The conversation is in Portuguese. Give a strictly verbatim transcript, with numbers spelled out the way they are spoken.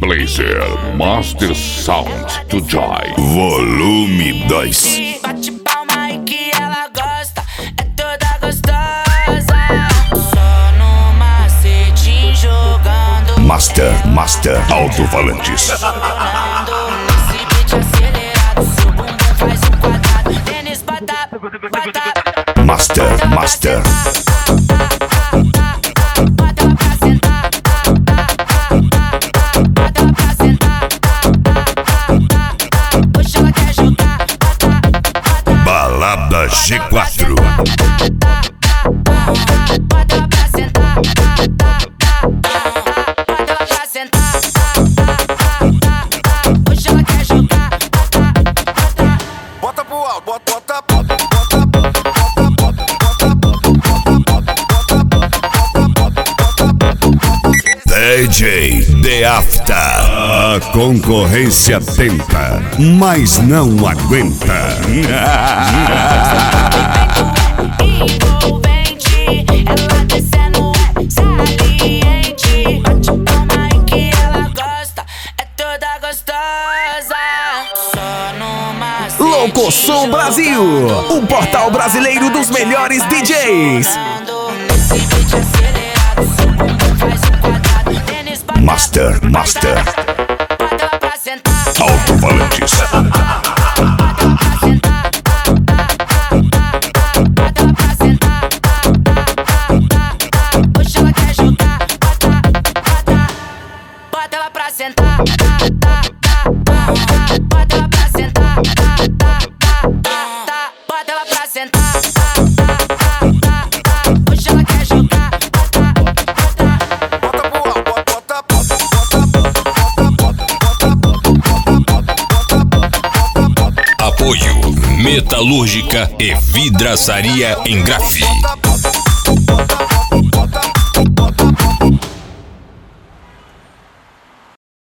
Blazer Master Sound to Joy Volume dois. Bate palma aí que ela gosta, é toda gostosa. Só no macete jogando. Master, Master Alto-Falantes. Nesse beat acelerado, seu bumbum faz um quadrado. Tênis bata, bata. Master, Master. Balada G quatro. Bota pra sentar, bota pra sentar. Hoje ela quer jogar. Bota pro alto, bota, bota, bota, bota, bota, bota, D J The After. A concorrência tenta, mas não aguenta. Envolvente, ela descendo é saliente. Bate palma aí que ela gosta, é toda gostosa. Só no macete. Louco Som Brasil, o portal brasileiro dos melhores D Js. Nesse beat acelerado, seu bumbum faz um quadrado. Tênis bata, Master, Master bota ela pra sentar. Alto-Falantes. Bota pra sentar. Bota pra sentar. Hoje ela quer jogar. Bota, bota ela pra sentar. Bota ela pra sentar. Bota ela pra sentar. Hoje ela quer jogar. bota pro alto, bota, bota, bota, Apoio Metalúrgica e Vidraçaria em Grafi. bota,